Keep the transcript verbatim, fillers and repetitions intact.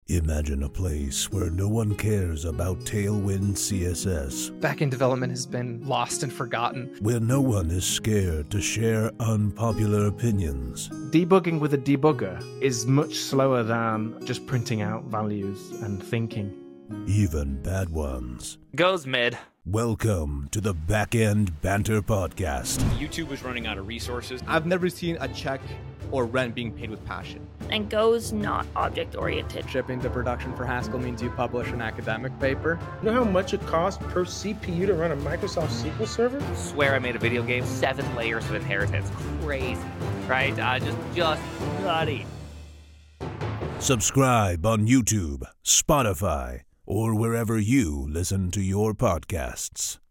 Imagine a place where no one cares about Tailwind C S S. Backend development has been lost and forgotten. Where no one is scared to share unpopular opinions. Debugging with a debugger is much slower than just printing out values and thinking. Even bad ones. Goes mid. Welcome to the Backend Banter Podcast. YouTube was running out of resources. I've never seen a check or rent being paid with passion. And Go's not object-oriented. Shipping to production for Haskell means you publish an academic paper. You know how much it costs per C P U to run a Microsoft S Q L server? Swear I made a video game. Seven layers of inheritance. Crazy. Right? Uh, just, just nutty. Subscribe on YouTube, Spotify, or wherever you listen to your podcasts.